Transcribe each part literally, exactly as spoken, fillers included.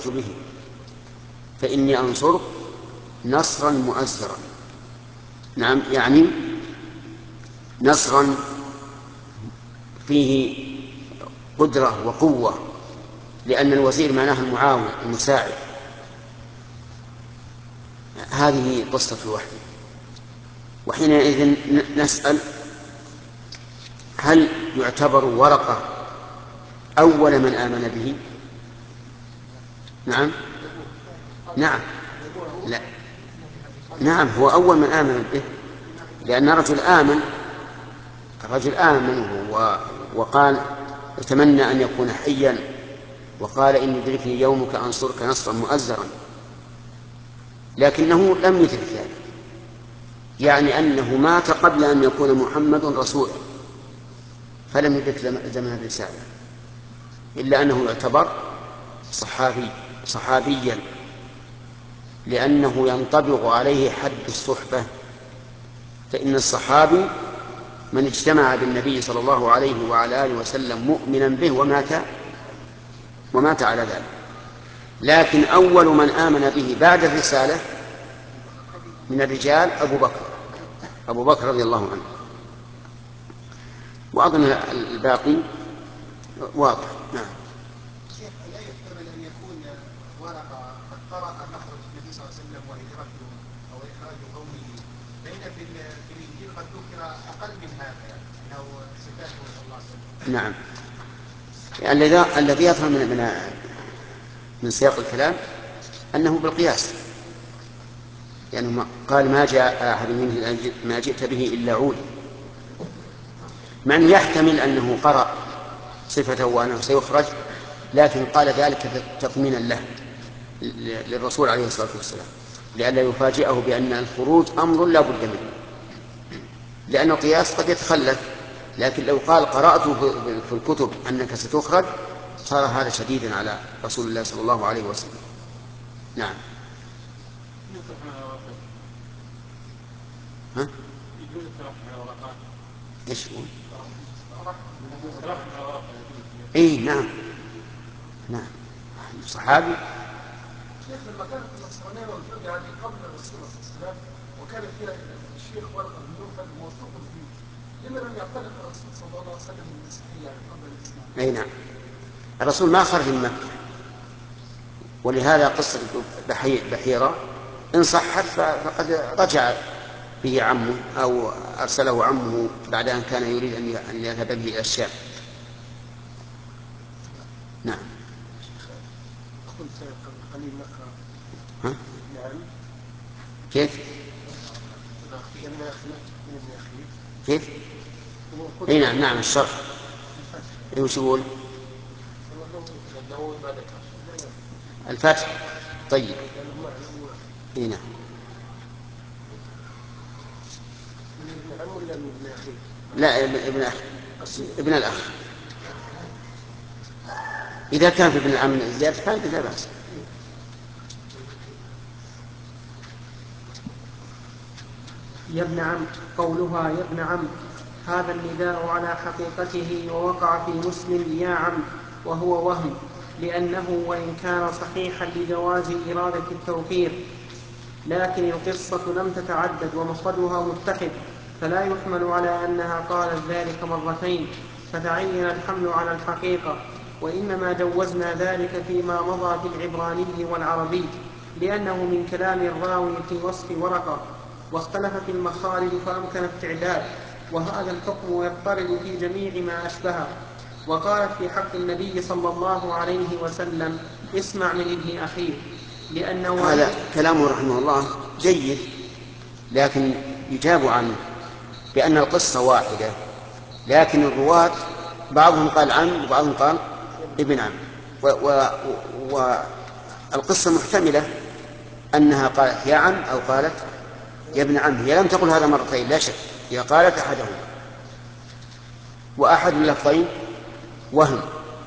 به فإني أنصرك نصرا مؤزرا. نعم، يعني نصرا فيه قدرة وقوة، لأن الوزير معناه المعاون المساعد. هذه قصة الوحي. وحينئذ نسأل: هل يعتبر ورقة أول من آمن به؟ نعم نعم لا نعم هو أول من آمن به، لأن رجل آمن الرجل آمن وقال يتمنى أن يكون حيا، وقال إن يدركني يومك أنصرك نصرا مؤزرا، لكنه لم يدرك ذلك، يعني أنه مات قبل أن يكون محمد رسولا، فلم يدرك زمن الرسالة، إلا أنه يعتبر صحابي صحابيا، لأنه ينطبق عليه حد الصحبة. فإن الصحابي من اجتمع بالنبي صلى الله عليه وعلى آله وسلم مؤمنا به ومات ومات على ذلك. لكن أول من آمن به بعد الرسالة من الرجال أبو بكر أبو بكر رضي الله عنه. وأظن الباقي واضح. نعم. شيخ، لا يحتمل أن يكون ورقة قد قرأ مخرج النبي صلى الله عليه وسلم وهجرته أو إخراج قومه، بين في الإنجيل قد ذكر أقل من هذا، يعني أنه صفاته صلى الله عليه وسلم. نعم. الذي يفهم من من من سياق الكلام أنه بالقياس، يعني قال ما جاء أحد منه ما جئت به إلا عود، مع أنه يحتمل أنه قرأ صفته وأنه سيخرج، لكن قال ذلك تطمينا له للرسول عليه الصلاة والسلام، لئلا يفاجئه بأن الخروج أمر لا بد منه، لأن القياس قد يتخلف. لكن لو قال قرأت في الكتب أنك ستخرج صار هذا شديدا على رسول الله صلى الله عليه وسلم. نعم. ها؟ ايش هو؟ اي نعم نعم صحابي. شيخ، لما كانت النصرانية موجودة يعني قبل الرسول صلى الله عليه وسلم وكان فيها الشيخ ورقة بن نوفل موثوق فيه، لما لم يعتنق الرسول صلى الله عليه وسلم بالمسيحية يعني قبل الإسلام؟ اي نعم، الرسول ما خرج من مكة، ولهذا قصة بحيرة إن صحت فقد رجع به عمه أو أرسله عمه بعد أن كان يريد أن يذهب به إلى الشام. نعم. قلت قبل قليل نقرأ. ها؟ نعم. كيف؟ ابن أخي من ابن أخي. كيف؟ اي نعم نعم الشرح. اي وش يقول؟ الفتح. طيب. اي نعم. لا ابن أخ ابن الأخ. إذا كان في ابن العم زيادة فائدة لا بأس. يا ابن عم، قولها يا ابن عم هذا النداء على حقيقته، ووقع في مسلم يا عم، وهو وهم، لأنه وإن كان صحيحا لجواز إرادة التوقير، لكن القصة لم تتعدد ومفردها متحد، فلا يحمل على أنها قالت ذلك مرتين فتعين الحمل على الحقيقة، وإنما جوزنا ذلك فيما مضى في العبراني والعربي، لأنه من كلام الراوي في وصف ورقة، واختلفت المخارج فأمكن التعداد، وهذا الحكم يضطرد في جميع ما أشبهه. وقالت في حق النبي صلى الله عليه وسلم اسمع من ابن أخيه، لأنه هذا كلامه رحمه الله جيد، لكن يجاب عنه بأن القصة واحدة، لكن الرواة بعضهم قال عم وبعضهم قال ابن عم، والقصة محتملة أنها قالت يا عم أو قالت يا ابن عم، هي لم تقل هذا مرتين لا شك، هي قالت أحدهما، وأحد اللفظين وهم،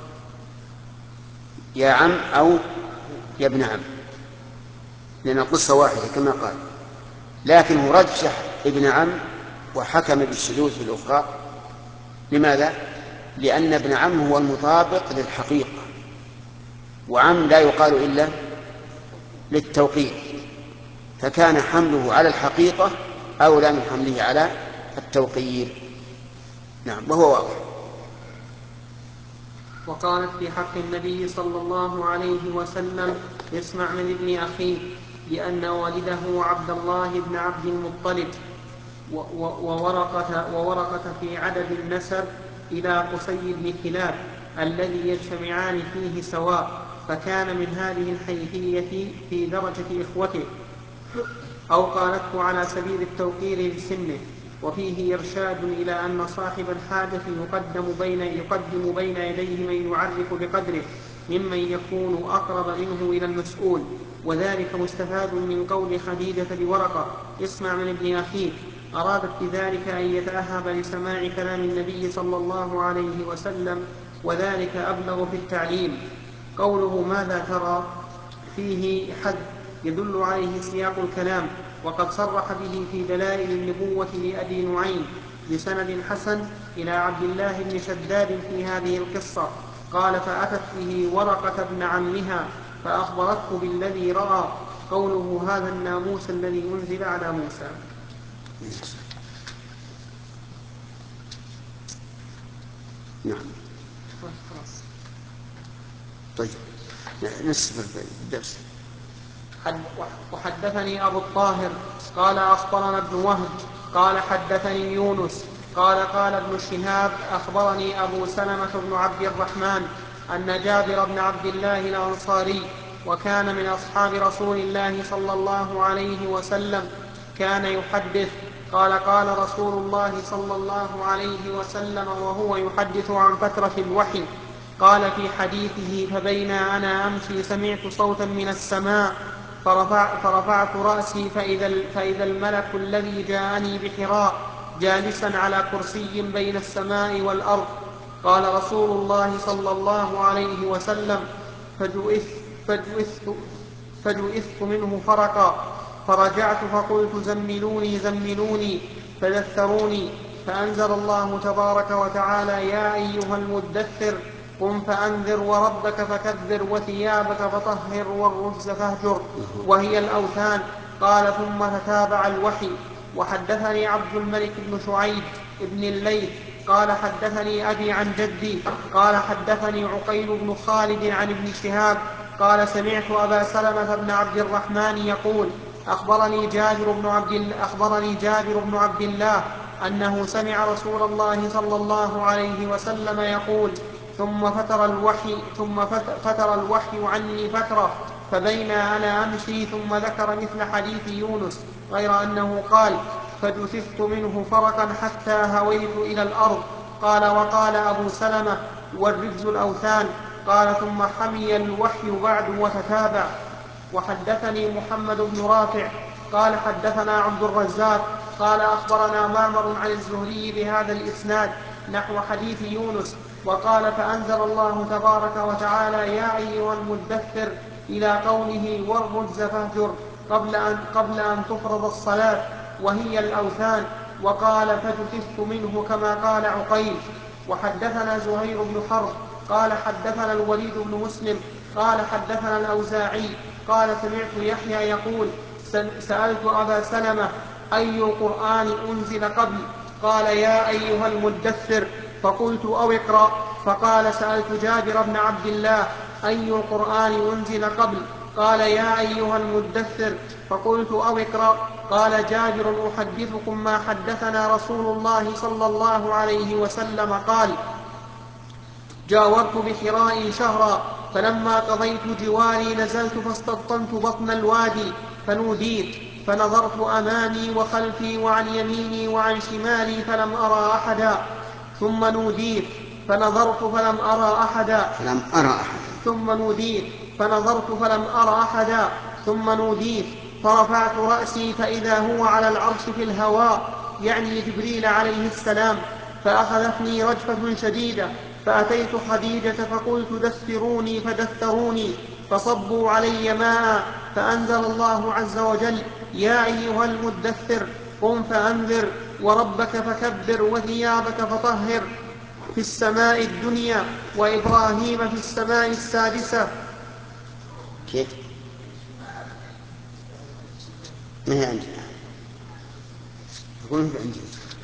يا عم أو يا ابن عم، لأن القصة واحدة كما قال، لكنه رجح ابن عم وحكم بالشذوذ في الأخرى. لماذا؟ لأن ابن عم هو المطابق للحقيقة، وعم لا يقال إلا للتوقيت، فكان حمله على الحقيقة أولى من حمله على التوقير. نعم، وهو واضح. وقالت في حق النبي صلى الله عليه وسلم: اسمع من ابن أخيك، لأن والده عبد الله بن عبد المطلب، وورقة, وورقة في عدد النسب إلى قصي بن كلاب الذي يجتمعان فيه سواء، فكان من هذه الحيثية في درجة إخوته، أو قالته على سبيل التوقير لسنه. وفيه إرشاد إلى أن صاحب الحاجة يقدم بين, يقدم بين يديه من يعرف بقدره ممن يكون أقرب منه إلى المسؤول، وذلك مستفاد من قول خديجة لورقة: اسمع من ابن أخيك، أرادت بذلك أن يتأهب لسماع كلام النبي صلى الله عليه وسلم، وذلك أبلغ في التعليم. قوله ماذا ترى فيه حد يدل عليه سياق الكلام، وقد صرح به في دلائل النبوة لأبي نعيم بسند حسن إلى عبد الله بن شداد في هذه القصة. قال: فأتت به ورقة ابن عمها فأخبرته بالذي رأى. قوله هذا الناموس الذي أنزل على موسى. نعم. طيب نصف الدرس. وحدثني أبو الطاهر قال أخبرنا ابن وهب قال حدثني يونس قال قال ابن شهاب أخبرني أبو سلمة بن عبد الرحمن أن جابر بن عبد الله الأنصاري، وكان من أصحاب رسول الله صلى الله عليه وسلم، كان يحدث قال: قال رسول الله صلى الله عليه وسلم وهو يحدث عن فترة الوحي، قال في حديثه: فبينا أنا أمشي سمعت صوتا من السماء فرفع فرفعت رأسي فإذا, فإذا الملك الذي جاءني بحراء جالسا على كرسي بين السماء والأرض. قال رسول الله صلى الله عليه وسلم: فجئثت, فجئثت, فجئثت منه فرقا، فرجعت فقلت: زملوني زملوني، فدثروني، فأنزل الله تبارك وتعالى: يا أيها المدثر قم فأنذر وربك فكبر وثيابك فطهر والرجز فاهجر، وهي الأوثان. قال: ثم تتابع الوحي. وحدثني عبد الملك بن شعيب ابن الليث قال حدثني أبي عن جدي قال حدثني عقيل بن خالد عن ابن شهاب قال: سمعت أبا سلمة بن عبد الرحمن يقول: أخبرني جابر بن عبد, أخبرني جابر بن عبد الله أنه سمع رسول الله صلى الله عليه وسلم يقول: ثم فتر الوحي, ثم فتر الوحي عني فترة، فبينا أنا أمشي، ثم ذكر مثل حديث يونس، غير أنه قال: فجثثت منه فرقا حتى هويت إلى الأرض. قال: وقال أبو سلمة: والرجز الأوثان. قال: ثم حمي الوحي بعد وتتابع. وحدثني محمد بن رافع قال حدثنا عبد الرزاق قال أخبرنا معمر عن الزهري بهذا الإسناد نحو حديث يونس. وقال: فأنزل الله تبارك وتعالى: يا أيها المدثر، إلى قوله: والرجز فاهجر، قبل أن, قبل أن تفرض الصلاة، وهي الأوثان. وقال: فجثثت منه، كما قال عقيل. وحدثنا زهير بن حرب قال حدثنا الوليد بن مسلم قال حدثنا الأوزاعي قال: سمعت يحيى يقول: سألت أبا سلمة: أي قرآن أنزل قبل؟ قال: يا أيها المدثر، فقلت: أو اقرأ. فقال: سألت جابر بن عبد الله: أي القرآن أنزل قبل؟ قال: يا أيها المدثر، فقلت: أو اقرأ. قال جابر: أحدثكم ما حدثنا رسول الله صلى الله عليه وسلم قال: جاورت بحراء شهرا، فلما قضيت جواري نزلت فاستبطنت بطن الوادي فنوديت، فنظرت أمامي وخلفي وعن يميني وعن شمالي فلم أرى أحدا، ثم نوديت فنظرت فلم أرى أحدا فلم أرى أحدا ثم نوديت فنظرت فلم أرى أحدا ثم نوديت فرفعت رأسي فإذا هو على العرش في الهواء، يعني جبريل عليه السلام، فأخذتني رجفة شديدة، فأتيت خديجة فقلت: دثروني، فدثروني، فصبوا علي ماء، فأنزل الله عز وجل: يا أيها المدثر قم فأنذر وربك فكبر وثيابك فطهر، في السماء الدنيا، وإبراهيم في السماء السادسة. كيف؟ ما هي عندي أقول ما عندي.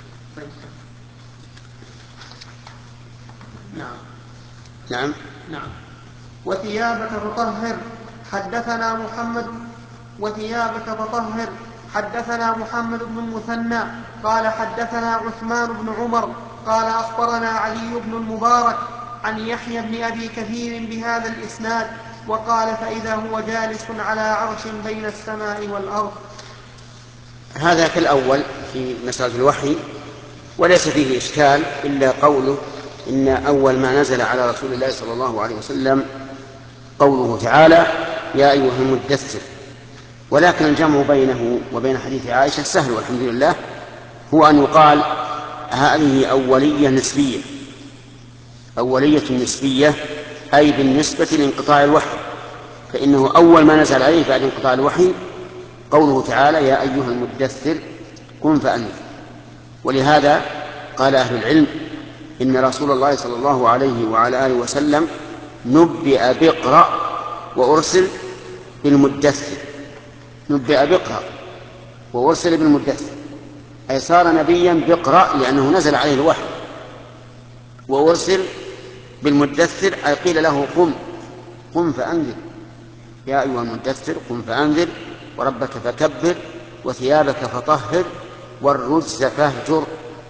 نعم نعم نعم وثيابك فطهر. حدثنا محمد وثيابك فطهر. حدثنا محمد بن المثنى قال حدثنا عثمان بن عمر قال أخبرنا علي بن المبارك عن يحيى بن أبي كثير بهذا الإسناد وقال فإذا هو جالس على عرش بين السماء والأرض. هذا كالأول في مسألة الوحي، وليس فيه إشكال إلا قوله إن أول ما نزل على رسول الله صلى الله عليه وسلم قوله تعالى يا أيها المدثر، ولكن الجمع بينه وبين حديث عائشة سهل والحمد لله، هو أن يقال هذه أولية نسبية، أولية نسبية أي بالنسبة لانقطاع الوحي، فإنه أول ما نزل عليه بعد انقطاع الوحي قوله تعالى يا أيها المدثر قم فأنذر. ولهذا قال أهل العلم إن رسول الله صلى الله عليه وعلى آله وسلم نبئ بقرأ وأرسل بالمدثر، نبئ بقرأ وأرسل بالمدثر، أي صار نبيا بقرأ لأنه نزل عليه الوحي، وأرسل بالمدثر أي قيل له قم قم فأنذر يا أيها المدثر قم فأنذر وربك فكبر وثيابك فطهر والرجز فاهجر.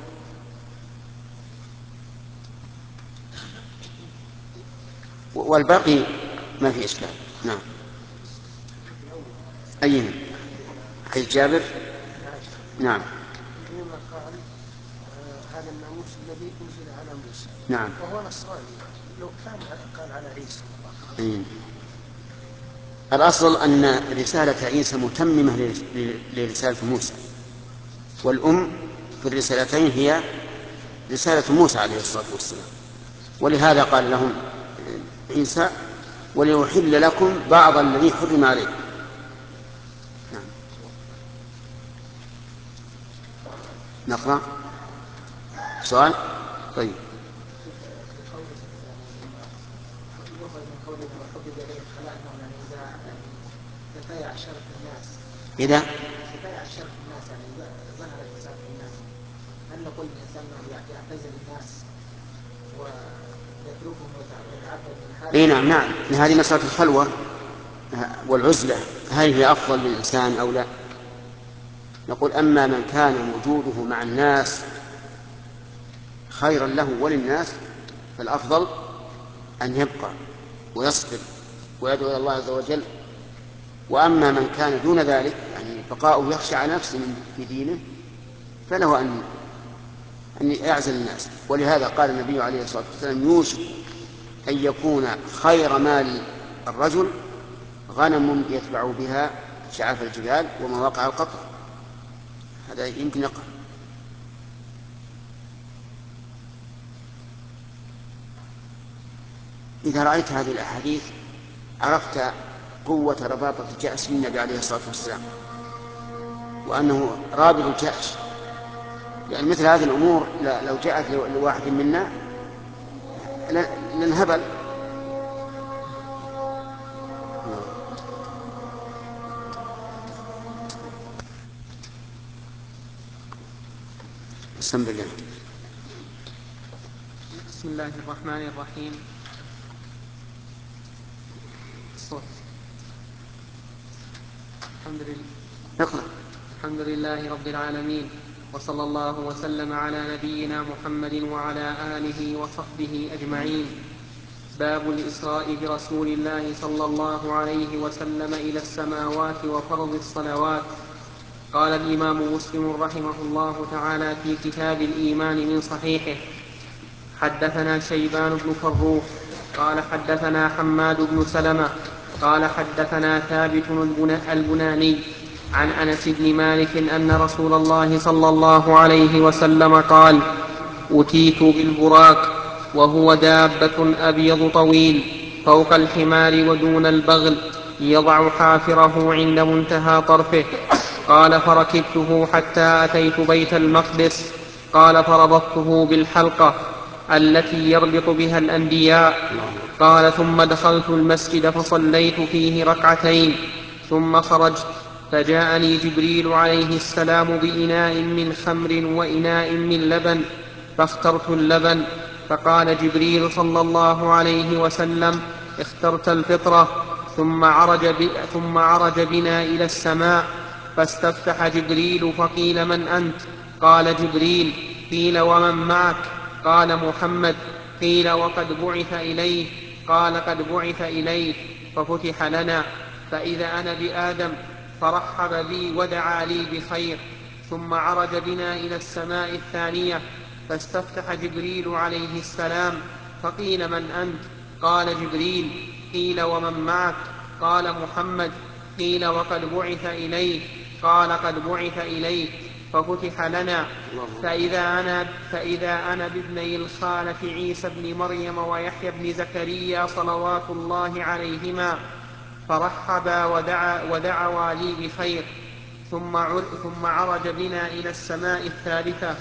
والباقي ما في إشكال. نعم. أيها حيث جابر. نعم. فيما قال هذا الناموس الذي أنزل على موسى. نعم. وهو نصراني، لو كان قال على عيسى. أيه. الأصل أن رسالة عيسى متممة لرسالة موسى، والأم في الرسالتين هي رسالة موسى عليه الصلاة والسلام، ولهذا قال لهم عيسى وليحل لكم بعض الذي حرم عليكم. نعم. نقرأ سؤال. طيب. إذا تتايع شرف الناس يعني ظهرت فساد الناس، هل نقول الإنسان يعتزل الناس ويتركهم ويتعبد من حاله؟ اي نعم نعم، هذه مسألة الخلوة والعزلة هل هي أفضل للإنسان أو لا؟ نقول أما من كان وجوده مع الناس خيرا له وللناس فالأفضل أن يبقى ويصبر ويدعو إلى الله عز وجل. وأما من كان دون ذلك يعني بقاؤه يخشى على نفسه في دينه فله أن أن يعزل الناس. ولهذا قال النبي عليه الصلاة والسلام يوشك أن يكون خير مال الرجل غنم يتبع بها شعاف الجبال ومواقع القطر. هذا يمكن يقع. إذا رأيت هذه الأحاديث عرفت قوة رباطة الجأش للنبي عليه الصلاة والسلام، وأنه رابط الجأش، لأن مثل هذه الأمور لو جاءت لواحد منا لنهبل. بسم الله. بسم الله الرحمن الرحيم. الصوت. الحمد لله. اقرأ. الحمد لله رب العالمين، وصلى الله وسلم على نبينا محمد وعلى آله وصحبه أجمعين. باب الإسراء برسول الله صلى الله عليه وسلم إلى السماوات وفرض الصلوات. قال الإمام مسلم رحمه الله تعالى في كتاب الإيمان من صحيحه: حدثنا شيبان بن فروخ قال حدثنا حماد بن سلمة قال حدثنا ثابت البناني عن أنس بن مالك أن رسول الله صلى الله عليه وسلم قال: أتيت بالبراق وهو دابة أبيض طويل فوق الحمار ودون البغل يضع حافره عند منتهى طرفه. قال: فركبته حتى أتيت بيت المقدس. قال: فربطته بالحلقة التي يربط بها الأنبياء. قال: ثم دخلت المسجد فصليت فيه ركعتين ثم خرجت، فجاءني جبريل عليه السلام بإناء من خمر وإناء من لبن، فاخترت اللبن، فقال جبريل صلى الله عليه وسلم: اخترت الفطرة. ثم عرج, ب... ثم عرج بنا إلى السماء، فاستفتح جبريل فقيل: من أنت؟ قال: جبريل. قيل: ومن معك؟ قال: محمد. قيل: وقد بعث إليه؟ قال: قد بعث إليه. ففتح لنا، فإذا أنا بآدم، فرحب بي ودعا لي بخير. ثم عرج بنا إلى السماء الثانية، فاستفتح جبريل عليه السلام، فقيل: من أنت؟ قال: جبريل. قيل: ومن معك؟ قال: محمد. قيل: وقد بعث إليه؟ قال: قد بعث إليه. ففتح لنا، فإذا أنا, فإذا أنا بابني الخالة عيسى بن مريم ويحيى بن زكريا صلوات الله عليهما، فرحبا ودعا ودعوا لي بخير. ثم, ثم عرج بنا إلى السماء الثالثة،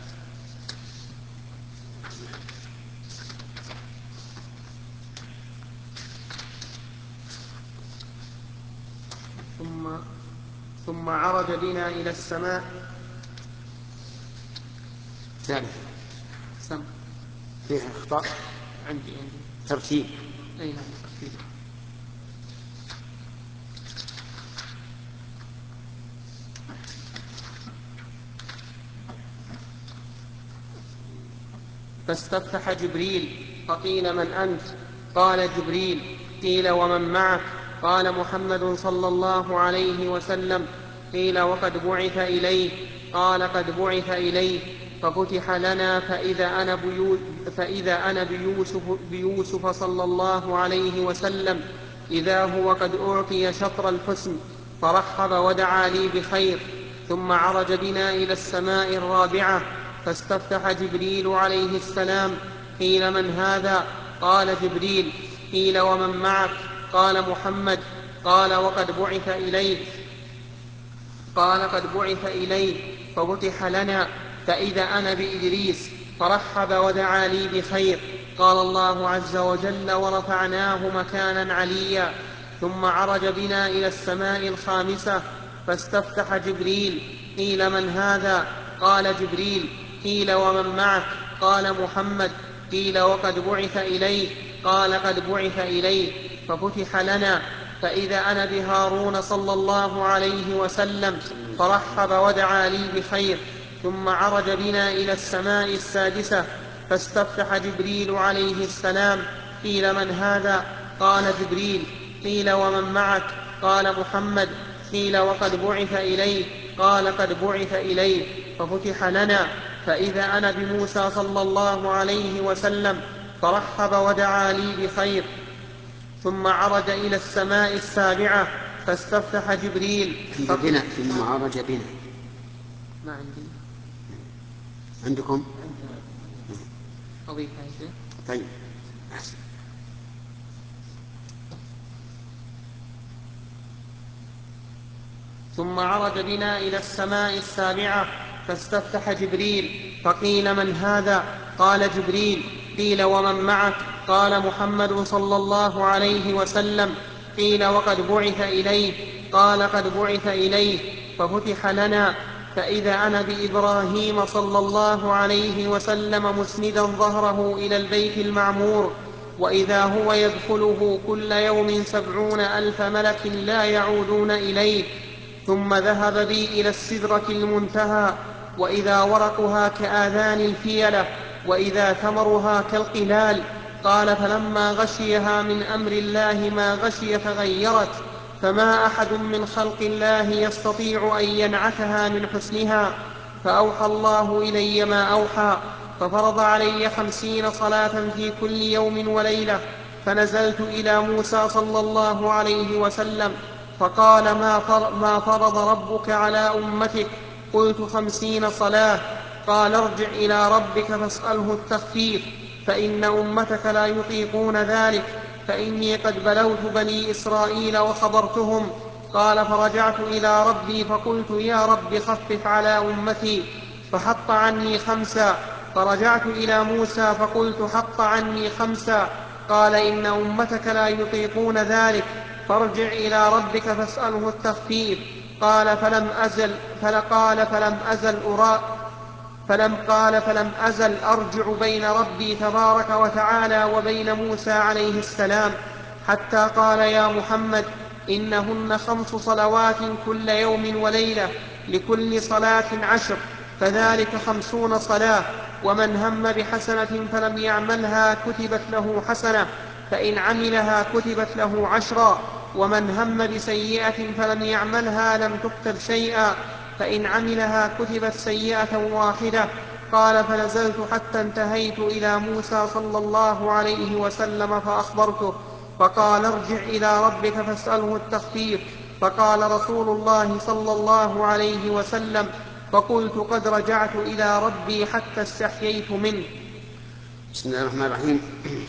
ثم, ثم عرج بنا إلى السماء ثالثة. سم فيها اخطاء عندي عندي ترتيب. أي نعم ترتيب. فاستفتح جبريل، فقيل: من أنت؟ قال: جبريل. قيل: ومن معك؟ قال: محمد صلى الله عليه وسلم. قيل: وقد بعث إليه؟ قال: قد بعث إليه. ففتح لنا، فإذا أنا, بيو فإذا أنا بيوسف, بيوسف صلى الله عليه وسلم، إذا هو قد أعطي شطر الحسن، فرحب ودعا لي بخير. ثم عرج بنا إلى السماء الرابعة، فاستفتح جبريل عليه السلام. قيل: من هذا؟ قال: جبريل. قيل: ومن معك؟ قال: محمد. قال: وقد بعث إليه؟ قال: قد بعث إليه. ففتح لنا، فإذا أنا بإدريس، فرحب ودعا لي بخير. قال الله عز وجل: ورفعناه مكانا عليا. ثم عرج بنا إلى السماء الخامسة، فاستفتح جبريل. قيل: من هذا؟ قال: جبريل. قيل: ومن معك؟ قال: محمد. قيل: وقد بعث إليه؟ قال: قد بعث إليه. ففتح لنا، فإذا أنا بهارون صلى الله عليه وسلم، فرحب ودعا لي بخير. ثم عرج بنا إلى السماء السادسة، فاستفتح جبريل عليه السلام. قيل: من هذا؟ قال: جبريل. قيل: ومن معك؟ قال: محمد. قيل: وقد بعث إليه؟ قال: قد بعث إليه. ففتح لنا، فإذا أنا بموسى صلى الله عليه وسلم، فرحب ودعا لي بخير. ثم عرج إلى السماء السابعة، فاستفتح جبريل. بنا ثم عرج بنا. ما عندي. عندكم؟ أضيف هذه. طيب أحسن. ثم عرج بنا إلى السماء السابعة، فاستفتح جبريل. فقيل: من هذا؟ قال: جبريل. قيل: ومن معك؟ قال: محمد صلى الله عليه وسلم. قيل: وقد بعث إليه؟ قال: قد بعث إليه. ففتح لنا، فإذا أنا بإبراهيم صلى الله عليه وسلم مسندا ظهره إلى البيت المعمور، وإذا هو يدخله كل يوم سبعون ألف ملك لا يعودون إليه. ثم ذهب بي إلى السدرة المنتهى، وإذا ورقها كآذان الفيلة، وإذا ثمرها كالقلال. قال: فلما غشيها من أمر الله ما غشي تغيرت، فما أحد من خلق الله يستطيع أن ينعتها من حسنها. فأوحى الله إلي ما أوحى، ففرض علي خمسين صلاة في كل يوم وليلة. فنزلت إلى موسى صلى الله عليه وسلم، فقال: ما فرض ربك على أمتك؟ قلت: خمسين صلاة. قال: ارجع إلى ربك فاسأله التخفيف، فإن أمتك لا يطيقون ذلك، فإني قد بلوت بني إسرائيل وخبرتهم. قال: فرجعت إلى ربي فقلت: يا رب خفف على أمتي، فحط عني خمسا. فرجعت إلى موسى فقلت حق عني خمسا. قال إن أمتك لا يطيقون ذلك، فارجع إلى ربك فاسأله التخفيف. قال فلم أزل فلقال فلم أزل أرى فلم قال فلم أزل أرجع بين ربي تبارك وتعالى وبين موسى عليه السلام، حتى قال يا محمد إنهن خمس صلوات كل يوم وليلة، لكل صلاة عشر، فذلك خمسون صلاة. ومن هم بحسنة فلم يعملها كتبت له حسنة، فإن عملها كتبت له عشرا. ومن هم بسيئة فلم يعملها لم تكتب شيئا، فإن عملها كتبت سيئة واحدة. قال فنزلت حتى انتهيت إلى موسى صلى الله عليه وسلم فأخبرته، فقال ارجع إلى ربك فاسأله التخفيف. فقال رسول الله صلى الله عليه وسلم: فقلت قد رجعت إلى ربي حتى استحييت منه. بسم الله الرحمن الرحيم.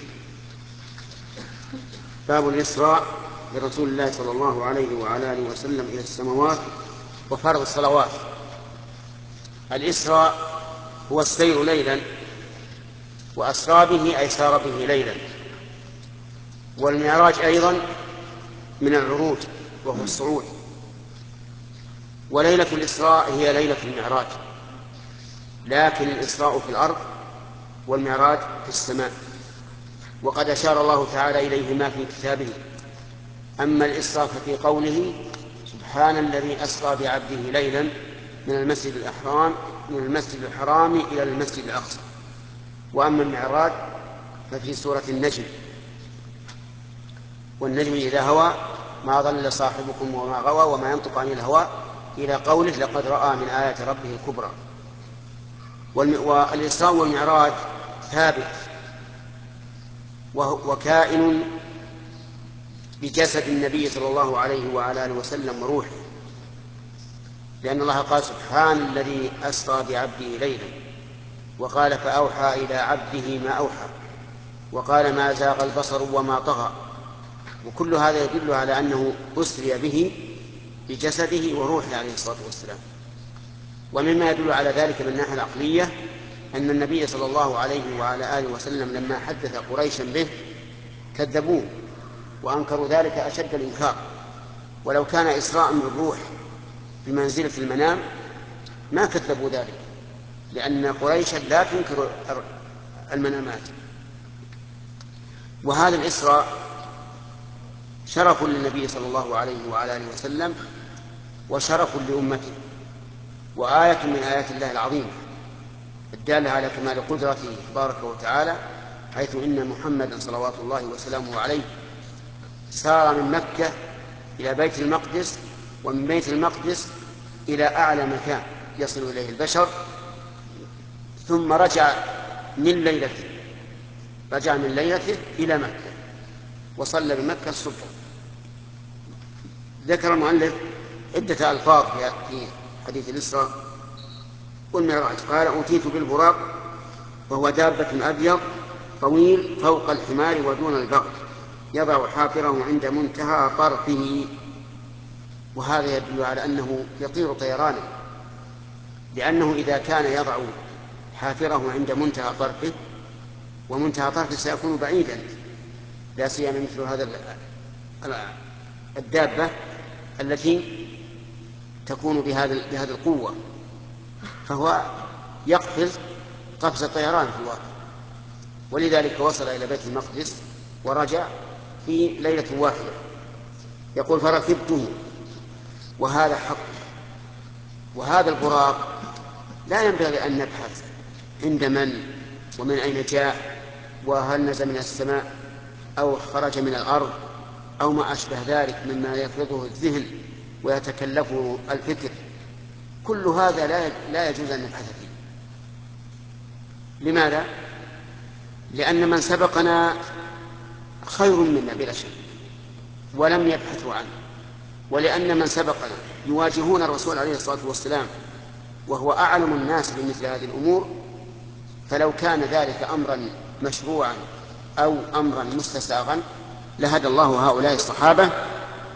باب الإسراء برسول الله صلى الله عليه وعلى آله وسلم إلى السماوات وفرض الصلوات. الإسراء هو السير ليلا، وأسرى به أي سار به ليلا. والمعراج أيضا من العروج وهو الصعود. وليلة الإسراء هي ليلة المعراج، لكن الإسراء في الأرض والمعراج في السماء، وقد أشار الله تعالى إليهما في كتابه. أما الإسراء ففي قوله: سبحان الذي أسرى بعبده ليلا من المسجد الحرام من المسجد الحرام إلى المسجد الأقصى. وأما المعراج ففي سورة النجم: والنجم إذا هوى ما ضل صاحبكم وما غوى وما ينطق عن الهوى، إلى قوله: لقد رأى من آيات ربه الكبرى. والإسراء والمعراج ثابت وكائن بجسد النبي صلى الله عليه وعلى آله وسلم وروحه، لأن الله قال: سبحان الذي أسرى بعبده ليلا، وقال: فأوحى إلى عبده ما أوحى، وقال: ما زاغ البصر وما طغى. وكل هذا يدل على أنه أسري به بجسده وروحه عليه الصلاة والسلام. ومما يدل على ذلك من الناحية العقلية أن النبي صلى الله عليه وعلى آله وسلم لما حدث قريشا به كذبوه وأنكروا ذلك أشد الإنكار. ولو كان إسراء بالروح بمنزلة المنام ما كذبوا ذلك، لأن قريشا لا تنكر المنامات. وهذا الإسراء شرف للنبي صلى الله عليه وعلى آله وسلم وشرف لأمته، وآية من آيات الله العظيمة الدالة على كمال قدرته تبارك وتعالى، حيث إن محمدا صلوات الله وسلامه عليه سار من مكة إلى بيت المقدس، ومن بيت المقدس إلى أعلى مكان يصل إليه البشر، ثم رجع من ليلته رجع من ليلته إلى مكة وصلى بمكة الصبح. ذكر المؤلف عدة ألفاظ في حديث الإسراء والمعراج. قال: أوتيت بالبراق، وهو دابة أبيض طويل فوق الحمار ودون البغل، يضع حافره عند منتهى طرفه. وهذا يدل على أنه يطير طيرانا، لأنه إذا كان يضع حافره عند منتهى طرفه، ومنتهى طرفه سيكون بعيدا، لا سيما مثل هذا الدابة التي تكون بهذه القوة، فهو يقفز قفز الطيران في الواقع. ولذلك وصل إلى بيت المقدس ورجع في ليلة واحدة. يقول: فركبته، وهذا حق. وهذا البراق لا ينبغي أن نبحث عند من ومن أين جاء، وهل نزل من السماء أو خرج من الأرض أو ما أشبه ذلك مما يفرضه الذهن ويتكلفه الفكر. كل هذا لا يجوز أن نبحث فيه. لماذا؟ لأن من سبقنا خير منا بلا شك ولم يبحثوا عنه، ولأن من سبقنا يواجهون الرسول عليه الصلاة والسلام وهو أعلم الناس بمثل هذه الأمور. فلو كان ذلك أمرا مشروعا أو أمرا مستساغا لهدى الله هؤلاء الصحابة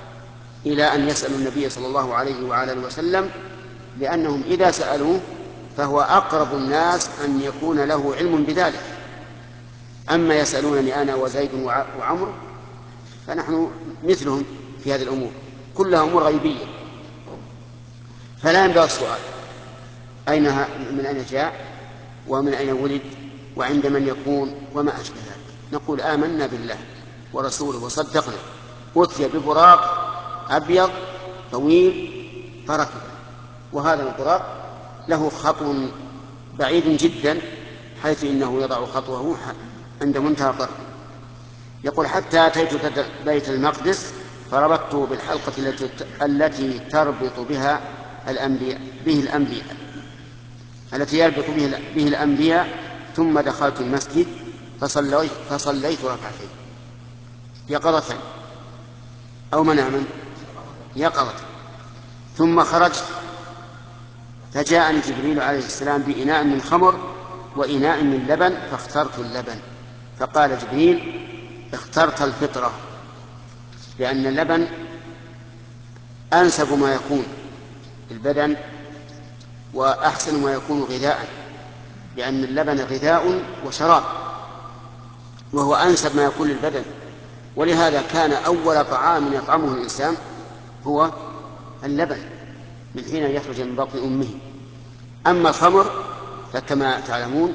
إلى أن يسألوا النبي صلى الله عليه وعلى آله وسلم، لأنهم إذا سألوه فهو أقرب الناس أن يكون له علم بذلك. أما يسألونني أنا وزيد وعمر فنحن مثلهم في هذه الأمور، كلها أمور غيبية، فلا ينبغي السؤال أين من أين جاء ومن أين ولد وعند من يكون وما أشبه ذلك. نقول آمنا بالله ورسوله وصدقنا، أتي ببراق أبيض طويل فركب، وهذا البراق له خطو بعيد جدا حيث إنه يضع خطوه عند منتهى الطرف. يقول حتى أتيت بيت المقدس فربطته بالحلقة التي التي تربط بها الأنبياء به الأنبياء التي يربط به, به الأنبياء ثم دخلت المسجد فصليت, فصليت ركعتين يقظة أو مناما يقظة، ثم خرجت فجاءني جبريل عليه السلام بإناء من خمر وإناء من لبن فاخترت اللبن، فقال جبريل اخترت الفطرة، لأن اللبن أنسب ما يكون البدن وأحسن ما يكون غذاء، لأن اللبن غذاء وشراب وهو أنسب ما يكون للبدن، ولهذا كان أول طعام يطعمه الإنسان هو اللبن من حين يخرج من بطن أمه. أما الخمر فكما تعلمون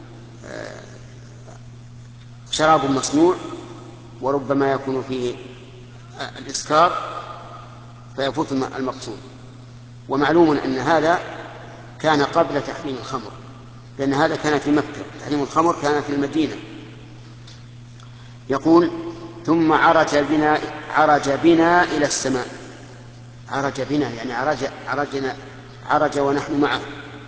شراب مصنوع وربما يكون فيه الإسكار فيفوت المقصود، ومعلوم أن هذا كان قبل تحريم الخمر، لأن هذا كان في مكة، تحريم الخمر كان في المدينة. يقول ثم عرج بنا, عرج بنا إلى السماء. عرج بنا يعني عرج, عرجنا عرج ونحن معه،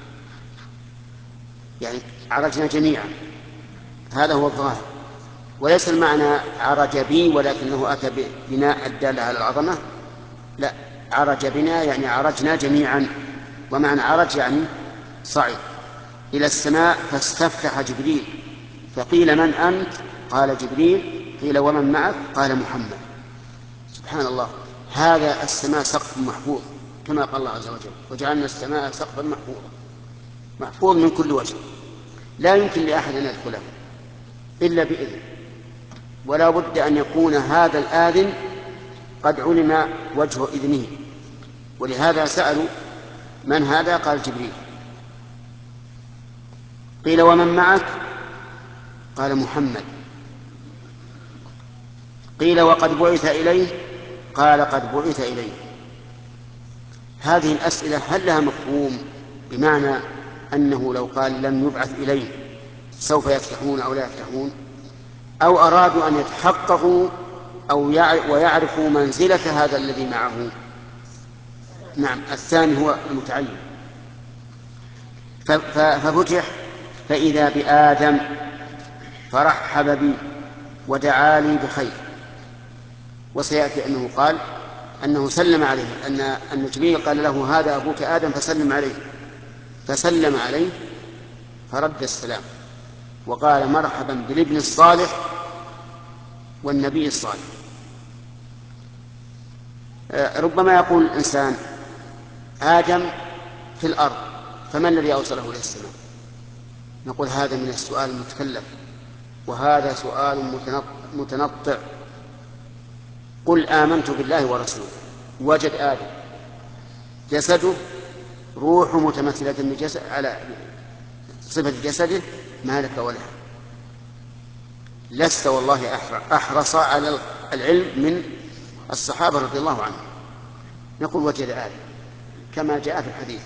يعني عرجنا جميعا، هذا هو الظاهر، وليس المعنى عرج بي ولكنه أتى بناء الدالة على العظمة، لا، عرج بنا يعني عرجنا جميعا، ومعنى عرج يعني صعد إلى السماء فاستفتح جبريل فقيل من أنت؟ قال جبريل. قيل ومن معك؟ قال محمد. سبحان الله، هذا السماء سقف محفوظ كما قال الله عز وجل وجعلنا السماء سقفا محفوظا، محفوظ من كل وجه، لا يمكن لأحد أن يدخله إلا بإذن، ولا بد أن يكون هذا الآذن قد علم وجه إذنه، ولهذا سألوا من هذا؟ قال جبريل. قيل ومن معك؟ قال محمد. قيل وقد بعث إليه؟ قال قد بعث إليه. هذه الأسئلة هل لها مفهوم بمعنى أنه لو قال لم يبعث إليه سوف يفتحون أو لا يفتحون، أو أرادوا أن يتحققوا أو ويعرفوا منزلة هذا الذي معه؟ نعم، الثاني هو المتعين. ففتح فإذا بآدم فرحب بي ودعا لي بخير. وسيأتي أنه قال أنه سلم عليه، أن أن جبريل قال له هذا أبوك آدم فسلم عليه، فسلم عليه فرد السلام وقال مرحبا بالابن الصالح والنبي الصالح. ربما يقول الإنسان آدم في الأرض فما الذي أوصله إلى السماء؟ نقول هذا من السؤال المتكلف، وهذا سؤال متنطع. قل آمنت بالله ورسوله، وجد آدم جسده روح متمثلة بجسد على صفة جسده ما لك وله، لست والله أحرص على العلم من الصحابة رضي الله عنهم. نقول وجد آدم كما جاء في الحديث.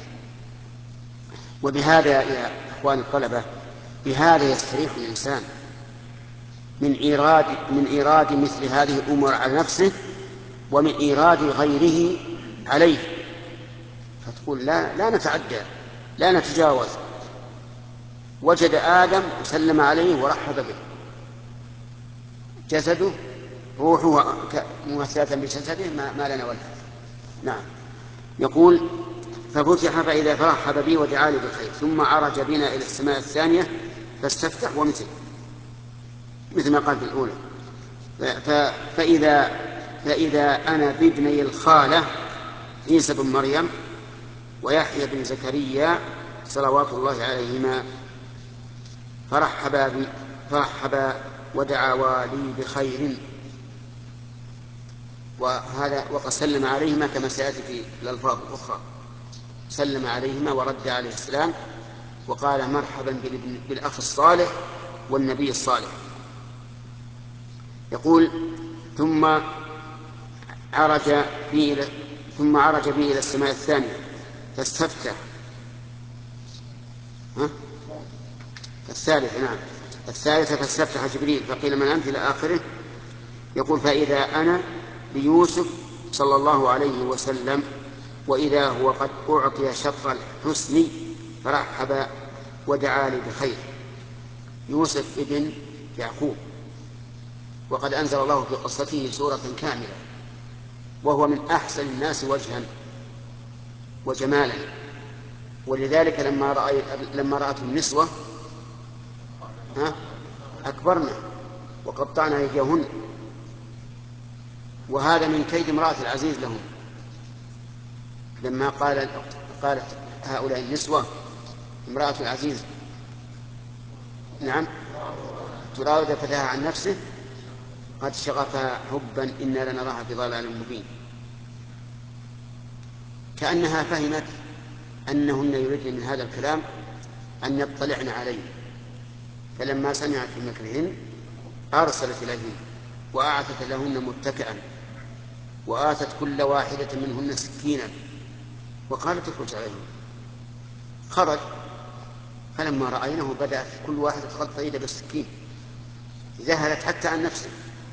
وبهذا يا إخواني الطلبة بهذا يستريح الإنسان من إيراد من إيراد مثل هذه الأمور على نفسه ومن إيراد غيره عليه، فتقول لا لا نتعدى لا نتجاوز. وجد آدم وسلم عليه ورحب به، جسده روحه ممثلة بجسده ما, ما لنا ولا. نعم. يقول ففتح فإذا فرحب بي ودعا لي بالخير ثم عرج بنا إلى السماء الثانية فاستفتح ومثل مثل ما قال في الأولى. فإذا, فإذا أنا بابني الخالة عيسى بن مريم ويحيى بن زكريا صلوات الله عليهما فرحبا بي فرحبا ودعوا لي بخير. وهذا وقد سلم عليهما كما سيأتي في الألفاظ الأخرى، سلم عليهما ورد عليه السلام وقال مرحبا بالأخ الصالح والنبي الصالح. يقول ثم عرج بي ثم عرج بي إلى السماء الثانية فاستفتح ها؟ الثالثة نعم الثالثة فاستفتح جبريل فقيل من أنت إلى آخره. يقول فإذا أنا بيوسف صلى الله عليه وسلم وإذا هو قد أعطي شطر الحسن فرحب ودعا لي بخير. يوسف ابن يعقوب، وقد أنزل الله في قصته سورة كاملة، وهو من أحسن الناس وجها وجمالا، ولذلك لما رأيت لما رأته النسوة أكبرنا وقطعنا أيديهن، وهذا من كيد امرأة العزيز لهم. لما قال قالت هؤلاء النسوة امرأة العزيز نعم تراود فتاها عن نفسه قد شغفها حبا إنا لنراها في ضلال مبين، كأنها فهمت أنهن يريدن من هذا الكلام أن يطلعن عليه، فلما سمعت بمكرهن أرسلت إليهن وأعتت لهن متكئا وآتت كل واحدة منهن سكينا وقالت اخرج عليهم. خرج، فلما رأينه بدأت كل واحدة تغطى يده بالسكين، ذهلت حتى عن نفسه.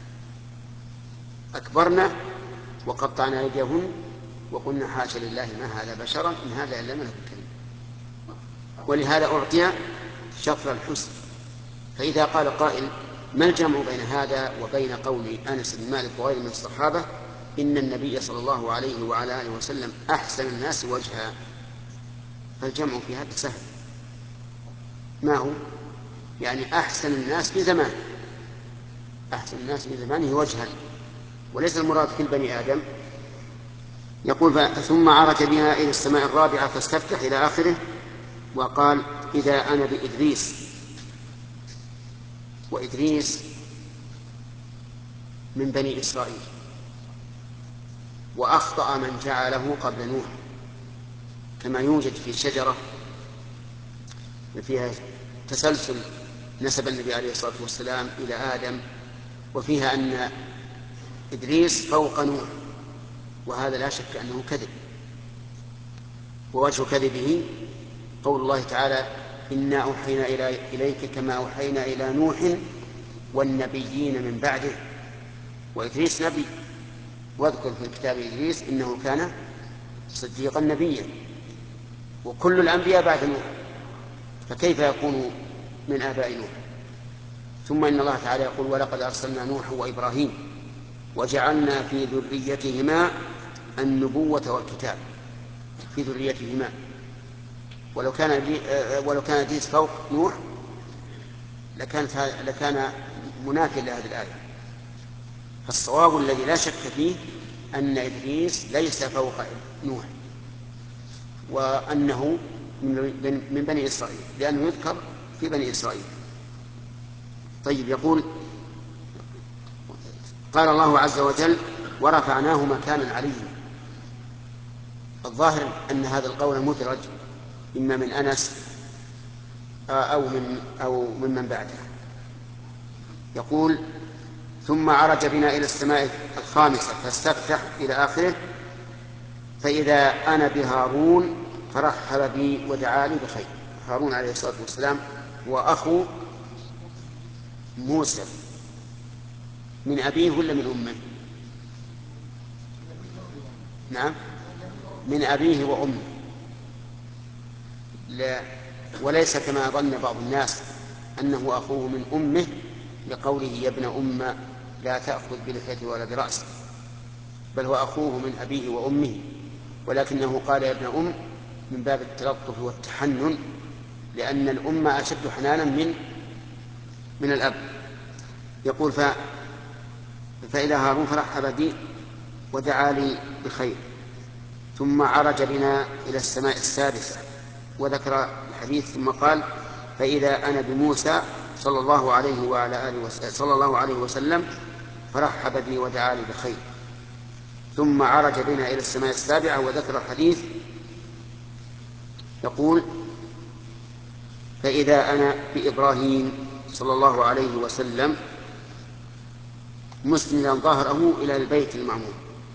أكبرنا وقطعنا أيديهن وقلنا حاشا لله ما هذا بشرا إن هذا إلا ملك كريم. ولهذا أعطي شطر الحسن. فإذا قال قائل ما الجمع بين هذا وبين قول أنس بن مالك وغيره من الصحابة إن النبي صلى الله عليه وعلى آله وسلم أحسن الناس وجها؟ فالجمع في هذا سهل. ما هو؟ يعني أحسن الناس في زمانه، أحسن الناس في زمانه وجها، وليس المراد كل بني آدم. يقول ثم عرج بها إلى السماء الرابعة فاستفتح إلى آخره، وقال إذا أنا بإدريس. وإدريس من بني إسرائيل، وأخطأ من جعله قبل نوح، كما يوجد في شجرة فيها تسلسل نسب النبي عليه الصلاة والسلام إلى آدم، وفيها أن إدريس فوق نوح، وهذا لا شك أنه كذب. ووجه كذبه قول الله تعالى إنا أوحينا إليك كما أوحينا إلى نوح والنبيين من بعده. وإدريس نبي، واذكر في الكتاب إدريس إنه كان صديقا نبيا، وكل الأنبياء بعد نوح، فكيف يكون من آباء نوح؟ ثم إن الله تعالى يقول ولقد أرسلنا نوح وإبراهيم وجعلنا في ذريتهما النبوة والكتاب، في ذريتهما. ولو كان ولو كان إدريس فوق نوح لكان لكان منافيا لهذه الآية. فالصواب الذي لا شك فيه أن إدريس ليس فوق نوح، وأنه من بني إسرائيل، لأنه يذكر في بني إسرائيل. طيب، يقول قال الله عز وجل ورفعناه مكانا عليا. الظاهر أن هذا القول مدرج إما من أنس أو من أو ممن بعده. يقول ثم عرج بنا إلى السماء الخامسة فاستفتح إلى آخره فإذا أنا بهارون فرحب بي ودعا لي بخير. هارون عليه الصلاة والسلام هو أخو موسى، من أبيه ولا من أمه؟ نعم، من أبيه وأمه، لا وليس كما ظن بعض الناس أنه أخوه من أمه لقوله يا ابن أم لا تأخذ بلحيته ولا برأسه، بل هو أخوه من أبيه وأمه، ولكنه قال يا ابن أم من باب التلطف والتحنن، لأن الأم أشد حنانا من من الأب. يقول ف... فإذا هارون فرحب بي ودعا لي بخير. ثم عرج بنا إلى السماء السادسة وذكر الحديث ثم قال فإذا أنا بموسى صلى الله عليه وعلى آله وسلم صلى الله عليه وسلم فرحب بي ودعا لي بخير. ثم عرج بنا إلى السماء السابعة وذكر الحديث يقول فإذا أنا بإبراهيم صلى الله عليه وسلم مسندا ظهره إلى البيت المعمور،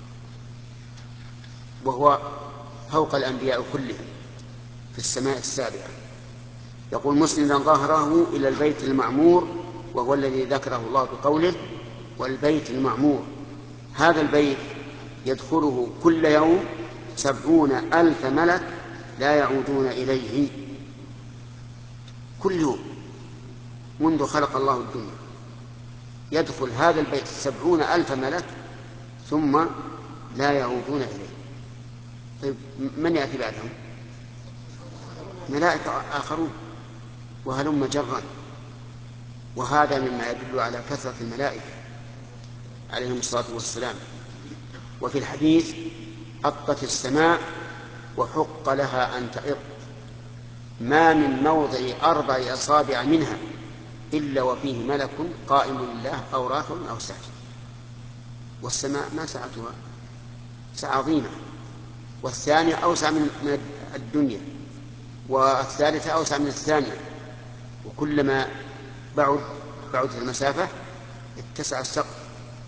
وهو فوق الأنبياء كلهم في السماء السابعة. يقول مسندا ظهره إلى البيت المعمور، وهو الذي ذكره الله بقوله والبيت المعمور. هذا البيت يدخله كل يوم سبعون ألف ملك لا يعودون إليه كل يوم منذ خلق الله الدنيا. يدخل هذا البيت سبعون ألف ملك ثم لا يعودون إليه. طيب من يأتي بعدهم؟ ملائكة آخرون وهلم جرا. وهذا مما يدل على كثرة الملائكة عليهم الصلاة والسلام. وفي الحديث أطت السماء وحق لها أن تئط، ما من موضع أربع أصابع منها إلا وفيه ملك قائم لله أو راكع أو ساجد. والسماء ما سعتها سعة عظيمة، والثانية أوسع من الدنيا، والثالثة أوسع من الثانية، وكلما بعد بعدت المسافة اتسع السقف.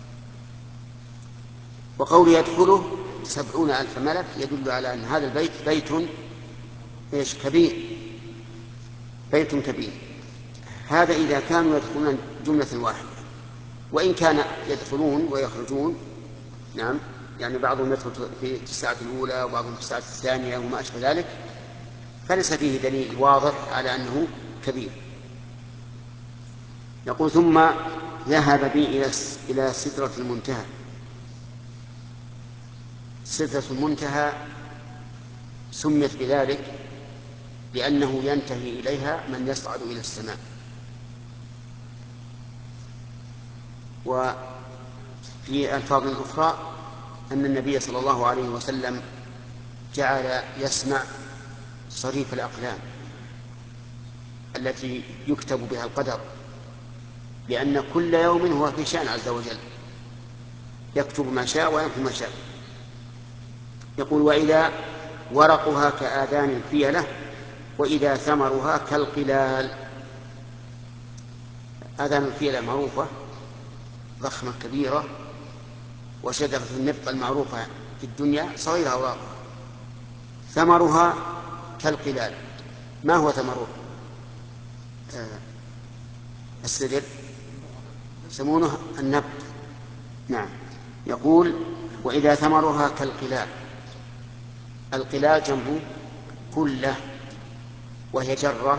وقول يدخله سبعون ألف ملك يدل على أن هذا البيت بيت إيش كبير، بيت كبير. هذا إذا كانوا يدخلون جملة واحدة، وإن كان يدخلون ويخرجون نعم، يعني بعضهم يدخل في الساعة الأولى وبعضهم في الساعة الثانية وما أشبه ذلك، فليس فيه دليل واضح على أنه كبير. يقول ثم ذهب بي إلى إلى سدرة المنتهى. سدرة المنتهى سميت بذلك لأنه ينتهي إليها من يصعد إلى السماء. وفي ألفاظ أخرى أن النبي صلى الله عليه وسلم جعل يسمع صريف الأقلام التي يكتب بها القدر، لأن كل يوم هو في شأن عز وجل، يكتب ما شاء ويمحو ما شاء. يقول وإذا ورقها كآذان الفيلة وإذا ثمرها كالقلال. آذان الفيلة معروفة ضخمة كبيرة، وشجرة النبق المعروفة في الدنيا صغيرة أوراقها. ثمرها كالقلال. ما هو ثمره؟ آه السدر يسمونه النبق. نعم. يقول وإذا ثمرها كالقلال. القلال جنبه كلة، وهي جرة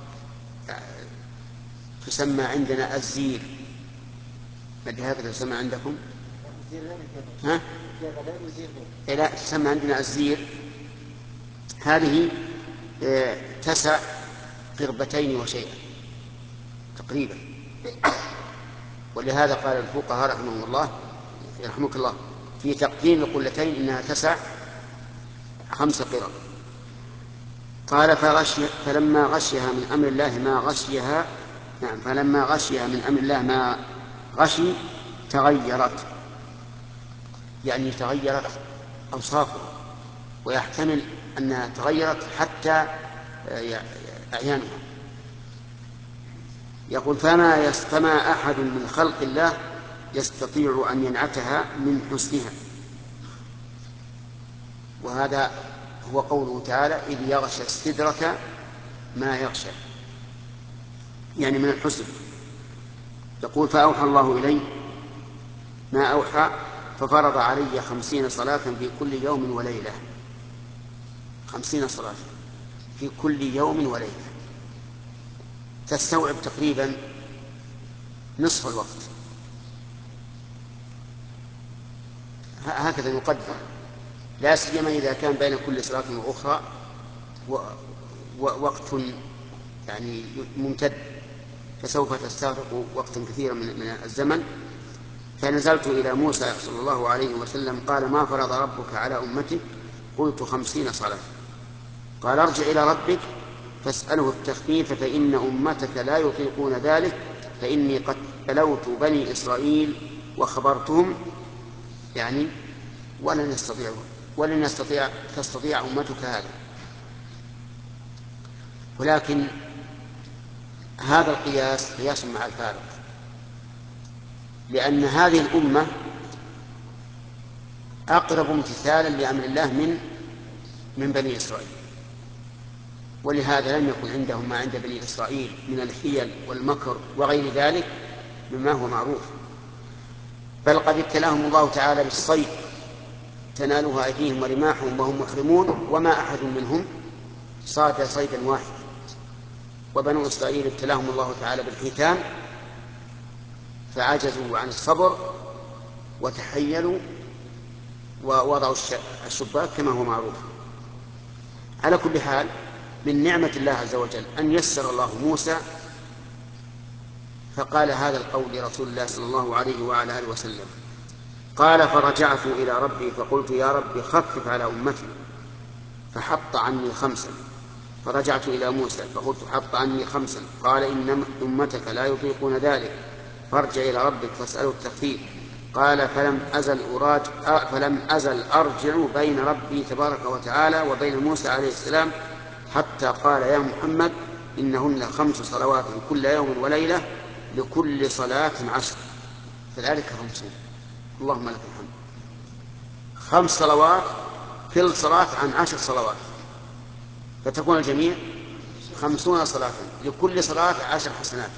تسمى عندنا الزير. ما هكذا تسمى عندكم؟ ها؟ لا، تسمى عندنا الزير. هذه تسع قربتين وشيئا تقريبا. ولهذا قال الفقهاء رحمهم الله يرحمك الله في تقديم القلتين إنها تسع خمس قرب. قال فغشي فلما غشيها من أمر الله ما غشيها. نعم. فلما غشيها من أمر الله ما غشي تغيرت، يعني تغيرت أوصافها، ويحتمل أنها تغيرت حتى أعيانها. يقول فما فما أحد من خلق الله يستطيع أن ينعتها من حسنها. وهذا هو قوله تعالى إذ يغشى السدرة ما يغشى، يعني من الحسن. يقول فأوحى الله إلي ما أوحى ففرض علي خمسين صلاة في كل يوم وليلة. خمسين صلاة في كل يوم وليلة تستوعب تقريبا نصف الوقت. هكذا يقدر، لا سيما إذا كان بين كل صلاة وأخرى وقت يعني ممتد، فسوف تستغرق وقتا كثيرا من الزمن. فنزلت إلى موسى صلى الله عليه وسلم قال ما فرض ربك على أمتك؟ قلت خمسين صلاة. قال ارجع إلى ربك فاسأله التخفيف فإن أمتك لا يطيقون ذلك فإني قد تلوت بني إسرائيل وخبرتهم يعني ولن يستطيعوا ولن يستطيع تستطيع أمتك هذا. ولكن هذا القياس قياس مع الفارق، لأن هذه الأمة أقرب امتثالا لأمر الله من من بني إسرائيل، ولهذا لم يكن عندهم ما عند بني إسرائيل من الحيل والمكر وغير ذلك مما هو معروف، بل قد ابتلاهم الله تعالى بالصيد تنالها أيديهم ورماحهم وهم محرمون وما أحد منهم صاد صيدا واحد. وبنو إسرائيل ابتلاهم الله تعالى بالحيتان فعجزوا عن الصبر وتحيلوا ووضعوا الشباك كما هو معروف. على كل حال من نعمة الله عز وجل أن يسر الله موسى فقال هذا القول لرسول الله صلى الله عليه وعلى آله وسلم، قال فرجعت إلى ربي فقلت يا رب خفف على أمتي فحط عني خمسا، فرجعت إلى موسى فقلت حط عني خمسا، قال إن أمتك لا يطيقون ذلك فارجع إلى ربك فاسأله التخفيف، قال فلم أزل أراج فلم أزل أرجع بين ربي تبارك وتعالى وبين موسى عليه السلام حتى قال يا محمد إنهن خمس صلوات كل يوم وليلة لكل صلاة عشر فذلك خمسون. اللهم لك الحمد. خمس صلوات كل صلاة عن عشر صلوات فتكون الجميع خمسون صلاة لكل صلاة عشر حسنات،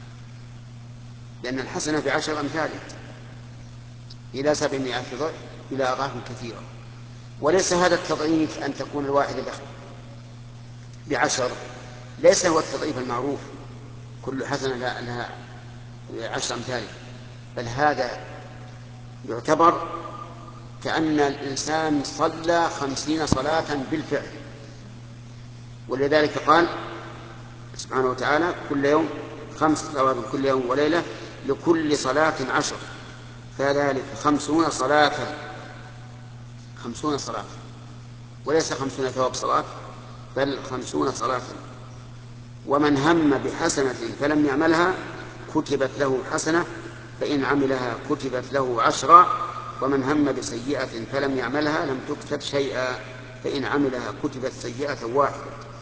لأن الحسنة بعشر أمثالها إلى سبعمائة ضعف إلى أضعاف كثيرة. وليس هذا التضعيف أن تكون الواحدة بعشر، ليس هو التضعيف المعروف كل حسنة لها عشر أمثالها، بل هذا يعتبر كأن الإنسان صلى خمسين صلاة بالفعل. ولذلك قال سبحانه وتعالى كل يوم خمس صلوات كل يوم وليلة لكل صلاة عشر فذلك خمسون صلاة خمسون صلاة وليس خمسون ثواب صلاة بل خمسون صلاة. ومن هم بحسنة فلم يعملها كتبت له حسنة فإن عملها كتبت له عشرا، ومن هم بسيئة فلم يعملها لم تكتب شيئا فإن عملها كتبت سيئة واحدة.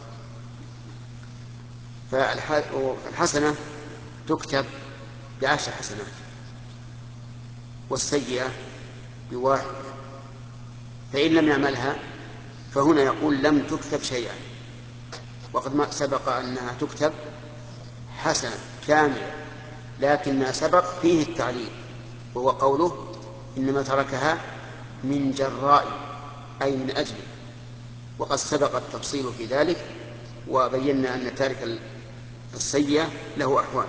فالحسنة تكتب بعشر حسنات والسيئة بواحد، فإن لم يعملها فهنا يقول لم تكتب شيئا، وقد ما سبق أنها تكتب حسنة كاملة، لكن ما سبق فيه التعليل وهو قوله إنما تركها من جراء أي من أجله، وقد سبق التفصيل في ذلك وبينا أن تارك السيئة له أحوال.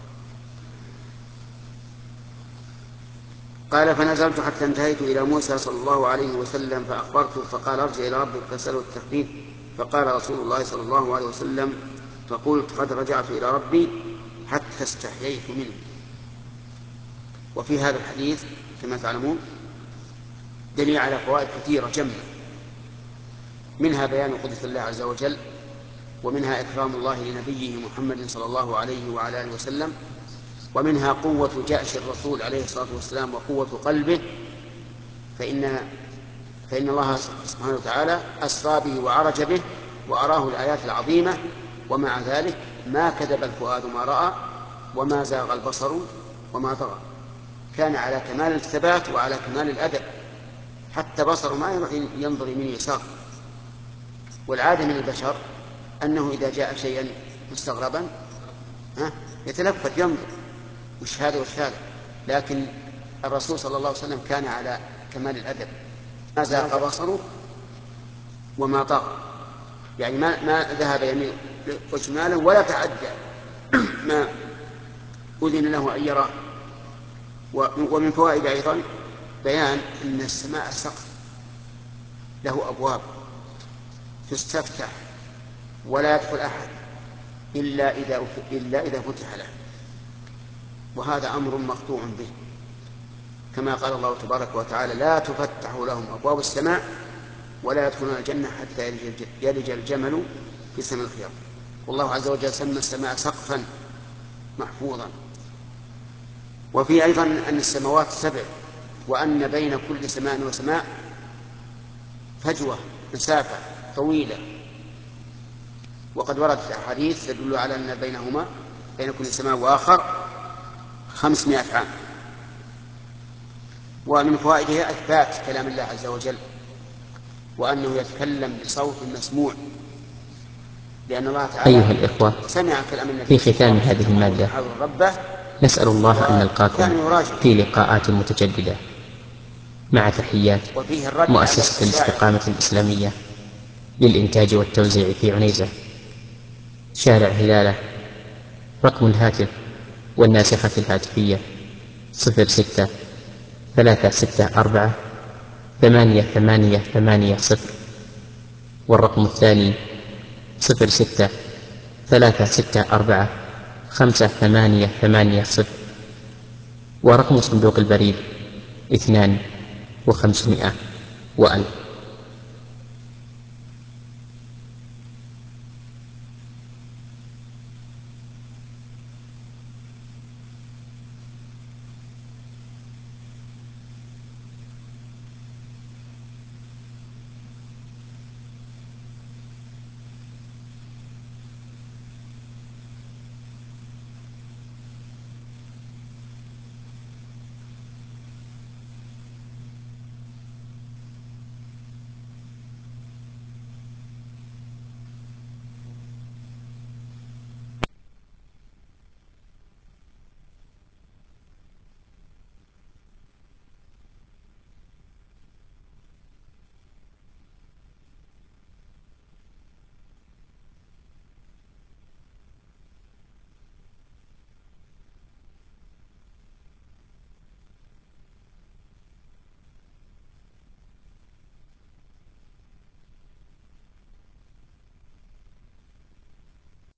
قال فنزلت حتى انتهيت إلى موسى صلى الله عليه وسلم فأخبرته فقال ارجع إلى ربك فاسأله التخفيف، فقال رسول الله صلى الله عليه وسلم فقلت قد رجعت إلى ربي حتى استحييت منه. وفي هذا الحديث كما تعلمون دليل على فوائد كثيرة جمة، منها بيان قدرة الله عز وجل، ومنها إكرام الله لنبيه محمد صلى الله عليه وعلى آله وسلم، ومنها قوة جأش الرسول عليه الصلاة والسلام وقوة قلبه، فإن, فإن الله سبحانه وتعالى أسرى به وعرج به وأراه الآيات العظيمة، ومع ذلك ما كذب الفؤاد ما رأى وما زاغ البصر وما طغى، كان على كمال الثبات وعلى كمال الأدب، حتى بصر ما يروح ينظر من يسار. والعادة من البشر أنه إذا جاء شيئا مستغربا يتلفت ينظر وش هذا وش هذا، لكن الرسول صلى الله عليه وسلم كان على كمال الأدب، ما زاغ بصره وما طغى، يعني ما, ما ذهب يمين وشمالا ولا تعدى ما أذن له أن يراه. ومن فوائد أيضا بيان أن السماء سقف له أبواب تستفتح ولا يدخل أحد إلا إذا, إلا إذا فتح له، وهذا أمر مقطوع به، كما قال الله تبارك وتعالى لا تفتح لهم أبواب السماء ولا يدخلون الجنة حتى يلج الجمل في سم الخياط. والله عز وجل سمى السماء سقفا محفوظا. وفي أيضا أن السماوات سبع، وأن بين كل سماء وسماء فجوة مسافة طويلة، وقد وردت أحاديث تدل على أن بينهما بين كل سماء وآخر خمسمائة عام. ومن فوائدها إثبات كلام الله عز وجل، وأنه يتكلم بصوت مسموع، لأن الله تعالى أيها الإخوة، سمع كلام النبي في ختام هذه المادة نسأل الله أن نلقاكم في لقاءات متجددة، مع تحيات مؤسسة الاستقامة الإسلامية للإنتاج والتوزيع في عنيزة، شارع هلالة. رقم الهاتف والناسخة الهاتفية صفر ستة ثلاثة ستة أربعة ثمانية ثمانية ثمانية صفر، والرقم الثاني صفر ستة ثلاثة ستة أربعة خمسة ثمانية ثمانية صفر، ورقم صندوق البريد اثنان وخمسمائة وألف.